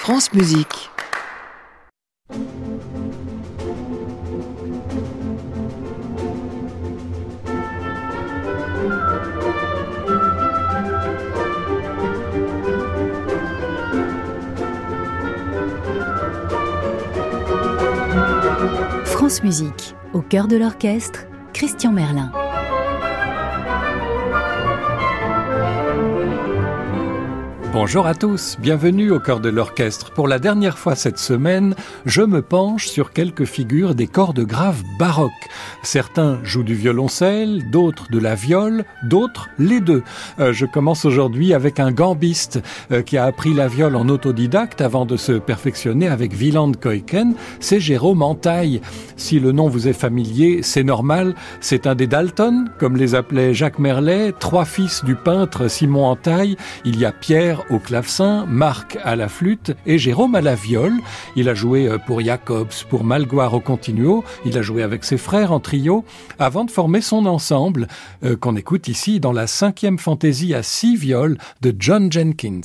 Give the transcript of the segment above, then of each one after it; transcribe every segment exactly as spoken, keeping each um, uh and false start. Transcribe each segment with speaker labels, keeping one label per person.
Speaker 1: France Musique.
Speaker 2: France Musique, au cœur de l'orchestre, Christian Merlin.
Speaker 3: Bonjour à tous, bienvenue au cœur de l'orchestre. Pour la dernière fois cette semaine, je me penche sur quelques figures des cordes graves baroques. Certains jouent du violoncelle, d'autres de la viole, d'autres les deux. Euh, je commence aujourd'hui avec un gambiste euh, qui a appris la viole en autodidacte avant de se perfectionner avec Wieland Keuken. C'est Jérôme Antaille. Si le nom vous est familier, c'est normal. C'est un des Dalton, comme les appelait Jacques Merlet, trois fils du peintre Simon Antaille. Il y a Pierre au clavecin, Marc à la flûte et Jérôme à la viole. Il a joué pour Jacobs, pour Malgoire au continuo, il a joué avec ses frères en trio, avant de former son ensemble, euh, qu'on écoute ici dans la cinquième fantaisie à six violes de John Jenkins.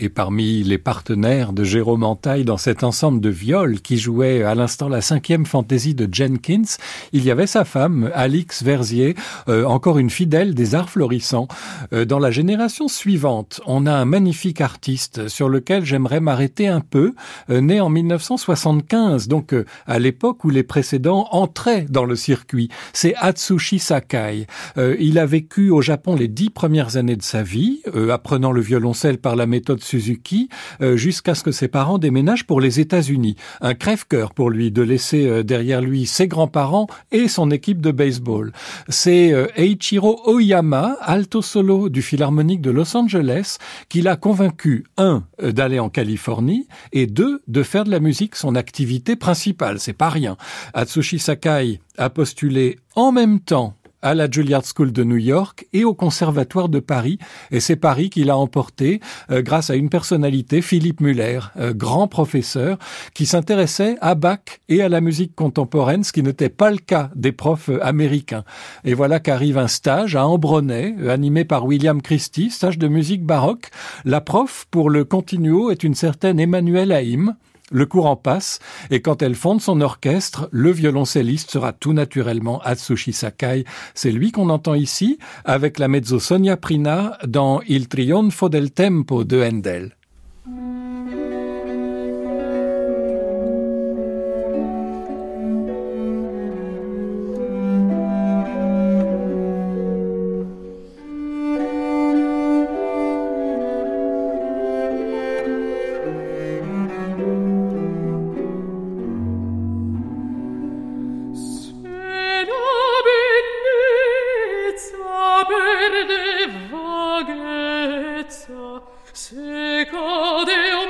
Speaker 3: Et parmi les partenaires de Jérôme Antaille dans cet ensemble de viols qui jouait à l'instant la cinquième fantaisie de Jenkins, il y avait sa femme, Alix Verzier, euh, encore une fidèle des arts florissants. Euh, dans la génération suivante, on a un magnifique artiste sur lequel j'aimerais m'arrêter un peu, euh, né en mille neuf cent soixante-quinze, donc euh, à l'époque où les précédents entraient dans le circuit. C'est Atsushi Sakai. Euh, il a vécu au Japon les dix premières années de sa vie, euh, apprenant le violoncelle par la méthode Suzuki, euh, jusqu'à ce que ses parents déménagent pour les États-Unis. Un crève-cœur pour lui de laisser euh, derrière lui ses grands-parents et son équipe de baseball. C'est euh, Eiichiro Oyama, alto solo du Philharmonique de Los Angeles, qui l'a convaincu, un, euh, d'aller en Californie, et deux, de faire de la musique son activité principale. C'est pas rien. Atsushi Sakai a postulé en même temps à la Juilliard School de New York et au Conservatoire de Paris. Et c'est Paris qui l'a emporté euh, grâce à une personnalité, Philippe Muller, euh, grand professeur, qui s'intéressait à Bach et à la musique contemporaine, ce qui n'était pas le cas des profs euh, américains. Et voilà qu'arrive un stage à Ambronay, euh, animé par William Christie, stage de musique baroque. La prof pour le continuo est une certaine Emmanuelle Haïm. Le courant passe, et quand elle fonde son orchestre, le violoncelliste sera tout naturellement Atsushi Sakai. C'est lui qu'on entend ici, avec la mezzo Sonia Prina dans Il trionfo del tempo de Handel.
Speaker 1: Se cade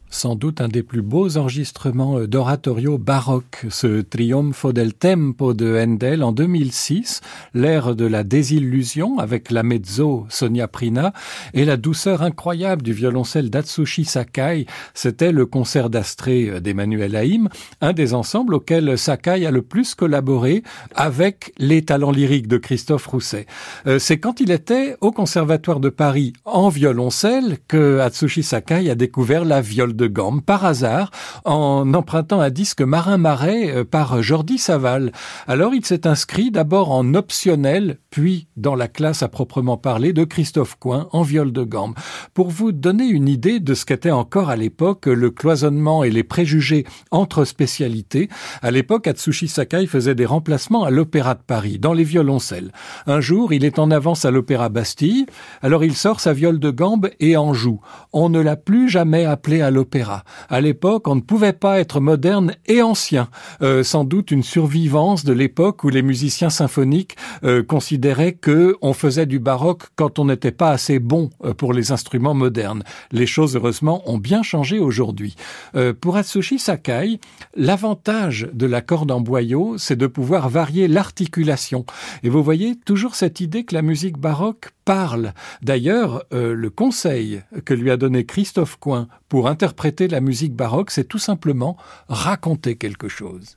Speaker 3: Sans doute un des plus beaux enregistrements d'oratorio baroque, ce Trionfo del Tempo de Handel en deux mille six, l'ère de la désillusion avec la mezzo Sonia Prina et la douceur incroyable du violoncelle d'Atsushi Sakai. C'était le concert d'Astrée d'Emmanuel Haïm, un des ensembles auxquels Sakai a le plus collaboré avec les talents lyriques de Christophe Rousset. Euh, c'est quand il était au Conservatoire de Paris en violoncelle que Atsushi Sakai a découvert la viole de gambe par hasard en empruntant un disque Marin Marais par Jordi Savall. Alors il s'est inscrit d'abord en optionnel, puis dans la classe à proprement parler de Christophe Coin en viole de gambe. Pour vous donner une idée de ce qu'était encore à l'époque le cloisonnement et les préjugés entre spécialités, à l'époque Atsushi Sakai faisait des remplacements à l'Opéra de Paris, dans les violoncelles. Un jour, il est en avance à l'Opéra Bastille, alors il sort sa viole de gambe et en joue. On ne l'a plus jamais appelé à l'Opéra. À l'époque, on ne pouvait pas être moderne et ancien. Euh, sans doute une survivance de l'époque où les musiciens symphoniques euh, considéraient que on faisait du baroque quand on n'était pas assez bon euh, pour les instruments modernes. Les choses, heureusement, ont bien changé aujourd'hui. Euh, pour Atsushi Sakai, l'avantage de la corde en boyau, c'est de pouvoir varier l'articulation. Et vous voyez toujours cette idée que la musique baroque parle. D'ailleurs, euh, le conseil que lui a donné Christophe Coin pour interpréter la musique baroque, c'est tout simplement raconter quelque chose.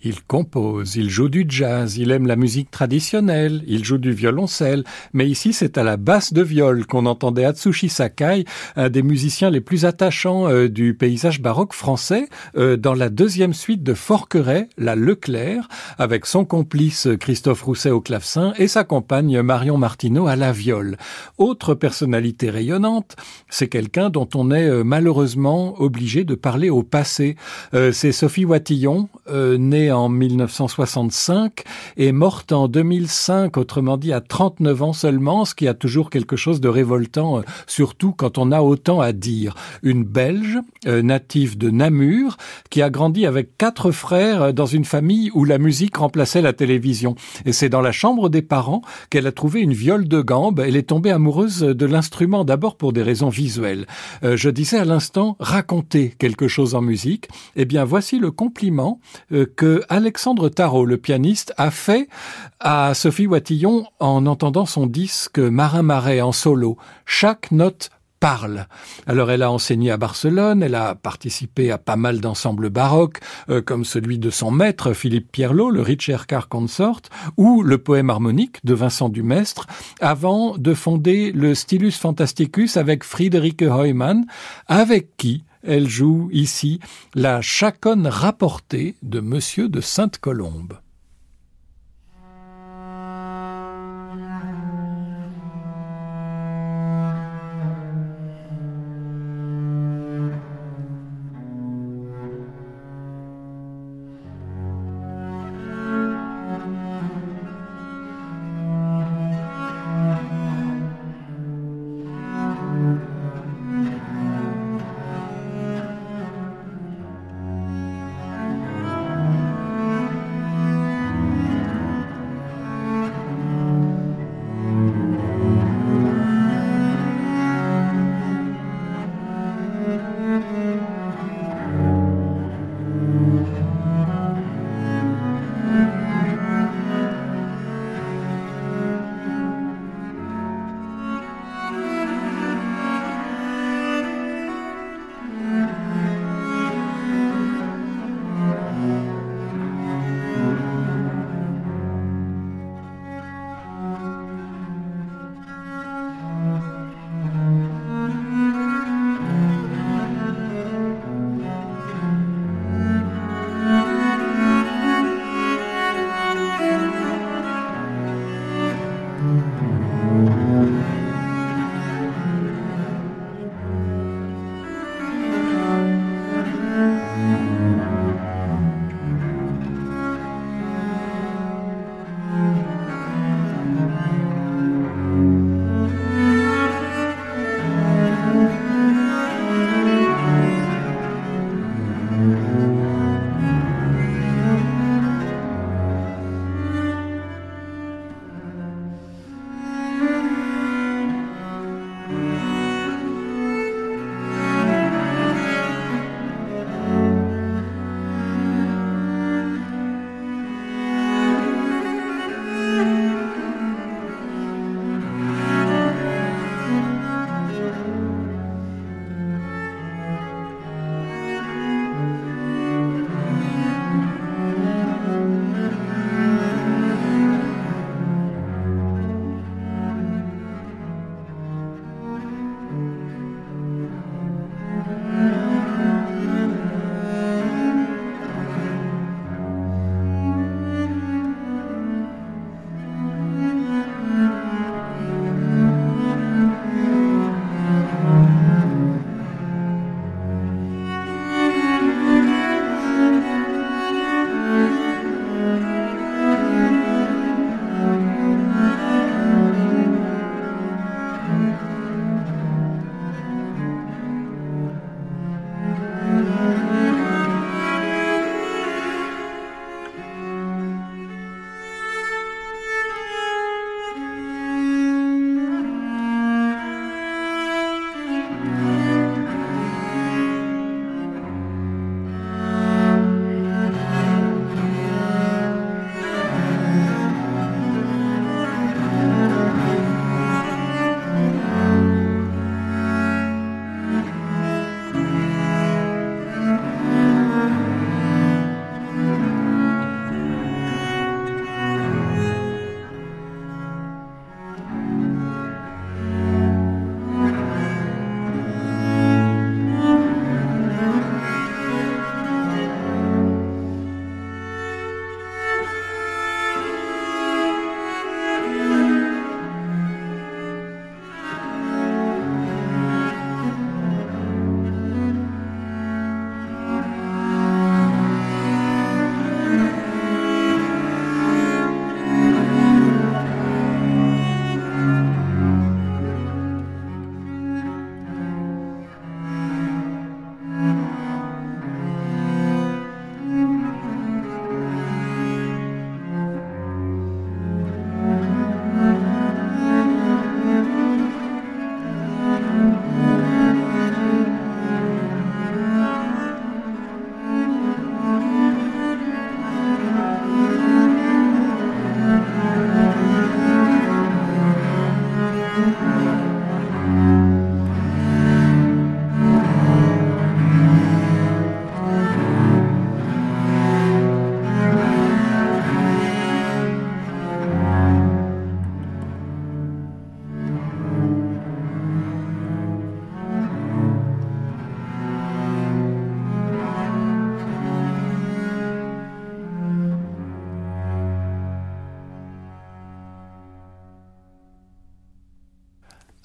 Speaker 3: Il compose, il joue du jazz, il aime la musique traditionnelle, il joue du violoncelle, mais ici c'est à la basse de viol qu'on entendait Atsushi Sakai, un des musiciens les plus attachants euh, du paysage baroque français, euh, dans la deuxième suite de Forqueray, la Leclerc, avec son complice Christophe Rousset au clavecin et sa compagne Marion Martineau à la viole. Autre personnalité rayonnante, c'est quelqu'un dont on est euh, malheureusement obligé de parler au passé. Euh, c'est Sophie Watillon, euh, née en mille neuf cent soixante-cinq et morte en deux mille cinq, autrement dit à trente-neuf ans seulement, ce qui a toujours quelque chose de révoltant, euh, surtout quand on a autant à dire. Une Belge, euh, native de Namur, qui a grandi avec quatre frères euh, dans une famille où la musique remplaçait la télévision. Et c'est dans la chambre des parents qu'elle a trouvé une viole de gambe. Elle est tombée amoureuse de l'instrument, d'abord pour des raisons visuelles. Euh, je disais à l'instant, raconter quelque chose en musique. Eh bien, voici le compliment euh, que Alexandre Tarot, le pianiste, a fait à Sophie Watillon en entendant son disque Marin Marais en solo. Chaque note parle. Alors elle a enseigné à Barcelone, elle a participé à pas mal d'ensembles baroques, euh, comme celui de son maître Philippe Pierlot, le Ricercar Consort, ou le poème harmonique de Vincent Dumestre, avant de fonder le Stylus Fantasticus avec Friederike Heumann, avec qui elle joue ici la chaconne rapportée de Monsieur de Sainte-Colombe.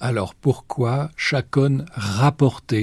Speaker 3: Alors pourquoi chaconne rapporté ?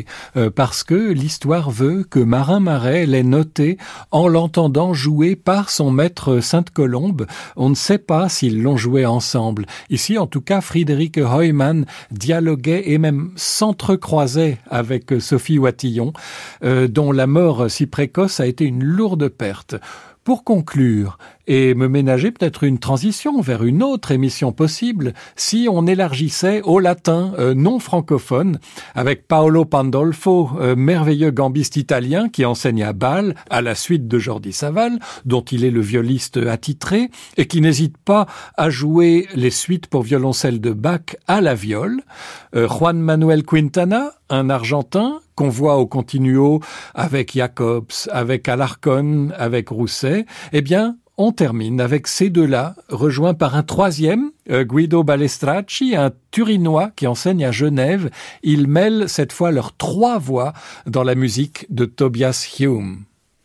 Speaker 3: euh, Parce que l'histoire veut que Marin Marais l'ait noté en l'entendant jouer par son maître Sainte-Colombe. On ne sait pas s'ils l'ont joué ensemble. Ici, en tout cas, Friederike Heumann dialoguait et même s'entrecroisait avec Sophie Watillon, euh, dont la mort si précoce a été une lourde perte. Pour conclure, et me ménager peut-être une transition vers une autre émission possible, si on élargissait au latin euh, non francophone, avec Paolo Pandolfo, euh, merveilleux gambiste italien qui enseigne à Bâle, à la suite de Jordi Savall, dont il est le violiste attitré, et qui n'hésite pas à jouer les suites pour violoncelle de Bach à la viole, euh, Juan Manuel Quintana, un Argentin, qu'on voit au continuo avec Jacobs, avec Alarcón, avec Rousset, eh bien, on termine avec ces deux-là, rejoints par un troisième, euh, Guido Balestracci, un Turinois qui enseigne à Genève. Ils mêlent cette fois leurs trois voix dans la musique de Tobias Hume.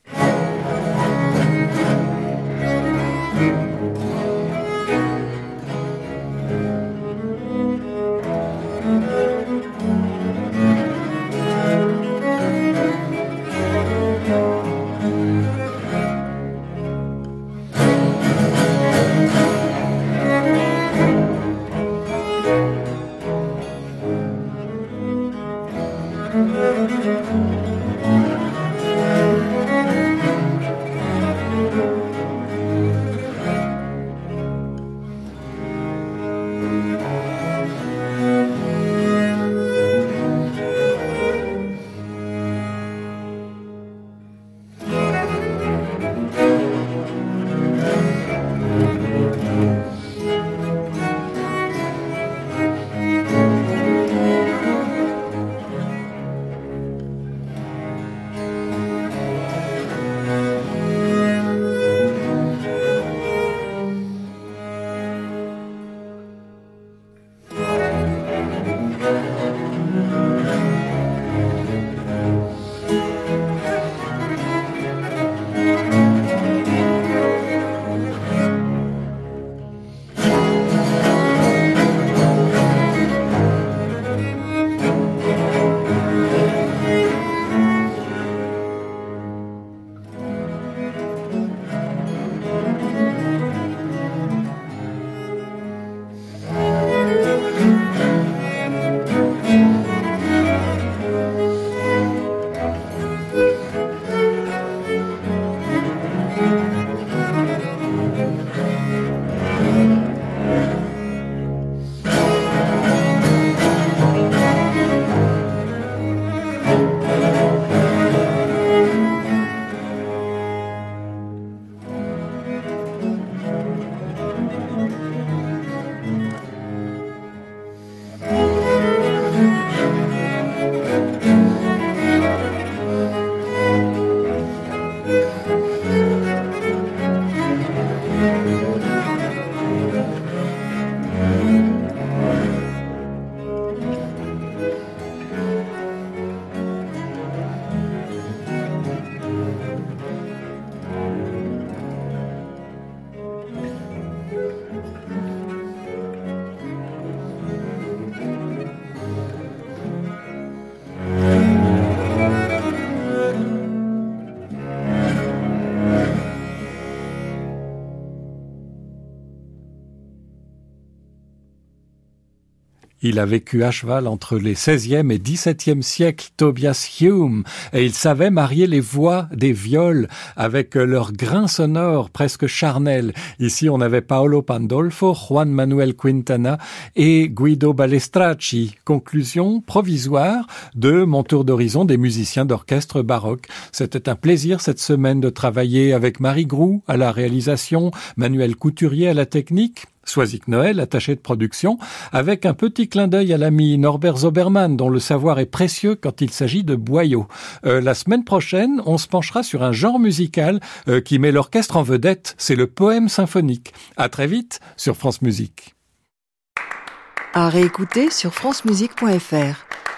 Speaker 3: Il a vécu à cheval entre les seizième et dix-septième siècles, Tobias Hume, et il savait marier les voix des viols avec leur grain sonore presque charnel. Ici, on avait Paolo Pandolfo, Juan Manuel Quintana et Guido Balestracci. Conclusion provisoire de mon tour d'horizon des musiciens d'orchestre baroque. C'était un plaisir cette semaine de travailler avec Marie Groux à la réalisation, Manuel Couturier à la technique, Soisic Noël, attaché de production, avec un petit clin d'œil à l'ami Norbert Zoberman, dont le savoir est précieux quand il s'agit de boyaux. Euh, la semaine prochaine, on se penchera sur un genre musical euh, qui met l'orchestre en vedette, c'est le poème symphonique. À très vite sur France Musique.
Speaker 1: À réécouter sur francemusique point f r.